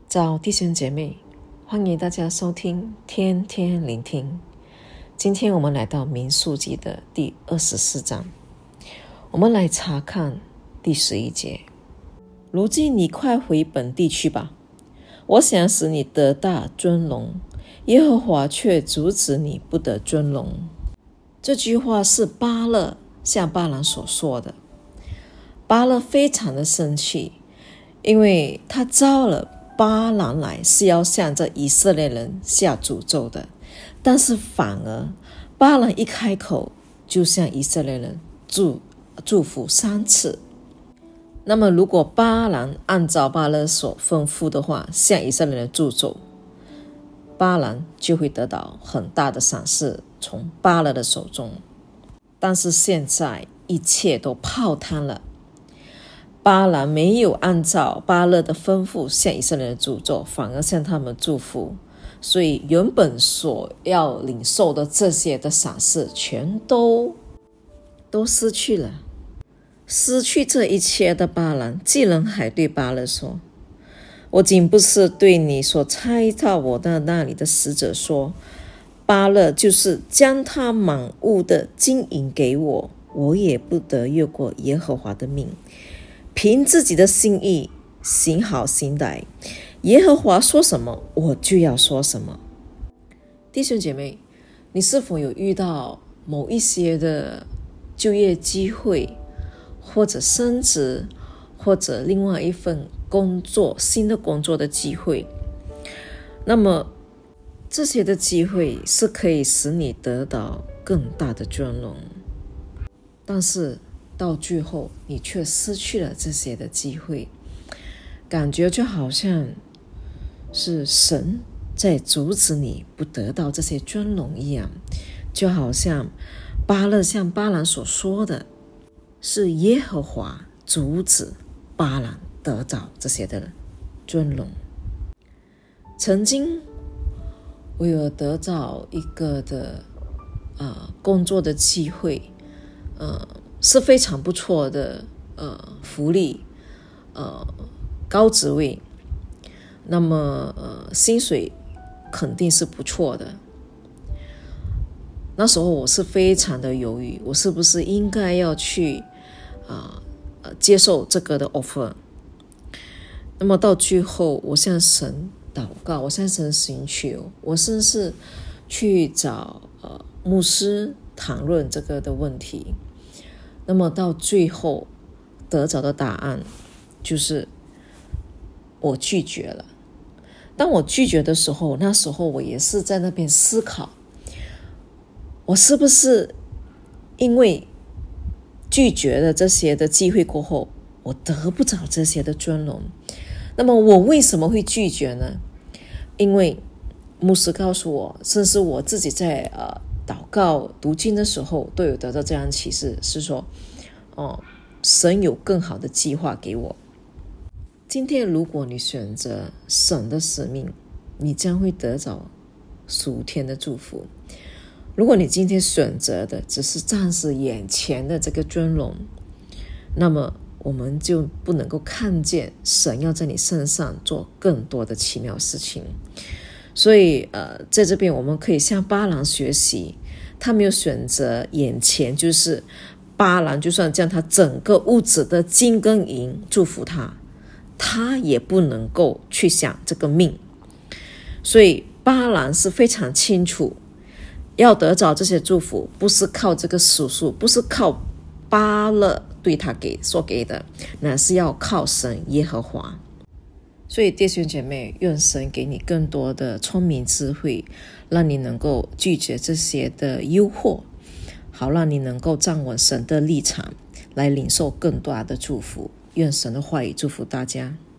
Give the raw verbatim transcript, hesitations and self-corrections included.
早弟兄姐妹，欢迎大家收听天天聆听。今天我们来到民数记的第二十四章，我们来查看第十一节。如今你快回本地去吧，我想使你得大尊荣，耶和华却阻止你不得尊荣。这句话是巴勒向巴兰所说的。巴勒非常的生气，因为他招了巴兰来是要向这以色列人下诅咒的，但是反而巴兰一开口就向以色列人祝祝福三次。那么如果巴兰按照巴勒所吩咐的话向以色列人祝咒，巴兰就会得到很大的赏赐从巴勒的手中。但是现在一切都泡汤了，巴兰没有按照巴勒的吩咐向以色列人祝咒，反而向他们祝福，所以原本所要领受的这些的赏赐全都都失去了。失去这一切的巴兰竟然还对巴勒说，我仅不是对你所差到我的那里的使者说，巴勒就是将他满物的金银给我，我也不得越过耶和华的命，凭自己的心意行好行歹，耶和华说什么我就要说什么。弟兄姐妹，你是否有遇到某一些的就业机会，或者升职，或者另外一份工作，新的工作的机会？那么这些的机会是可以使你得到更大的尊荣，但是到最后你却失去了这些的机会，感觉就好像是神在阻止你不得到这些尊荣一样。就好像巴勒向巴兰所说的，是耶和华阻止巴兰得到这些的尊荣。曾经我有得到一个的、呃、工作的机会，呃是非常不错的呃福利，呃高职位，那么呃薪水肯定是不错的。那时候我是非常的犹豫，我是不是应该要去呃呃接受这个的 offer。那么到最后我向神祷告，我向神寻求，我甚至去找呃牧师谈论这个的问题。那么到最后得着的答案就是我拒绝了。当我拒绝的时候，那时候我也是在那边思考，我是不是因为拒绝了这些的机会过后，我得不着这些的尊荣。那么我为什么会拒绝呢？因为牧师告诉我，甚至我自己在呃祷告读经的时候都有得到这样的启示，是说哦，神有更好的计划给我。今天如果你选择神的使命，你将会得着属天的祝福。如果你今天选择的只是暂时眼前的这个尊荣，那么我们就不能够看见神要在你身上做更多的奇妙事情。所以呃，在这边我们可以向巴兰学习，他没有选择眼前，就是巴兰就算将他整个屋子的金跟银祝福他，他也不能够去想这个命。所以巴兰是非常清楚，要得着这些祝福不是靠这个叔叔，不是靠巴勒对他给所给的，乃是要靠神耶和华。所以弟兄姐妹，愿神给你更多的聪明智慧，让你能够拒绝这些的诱惑，好让你能够站稳神的立场，来领受更大的祝福。愿神的话语祝福大家。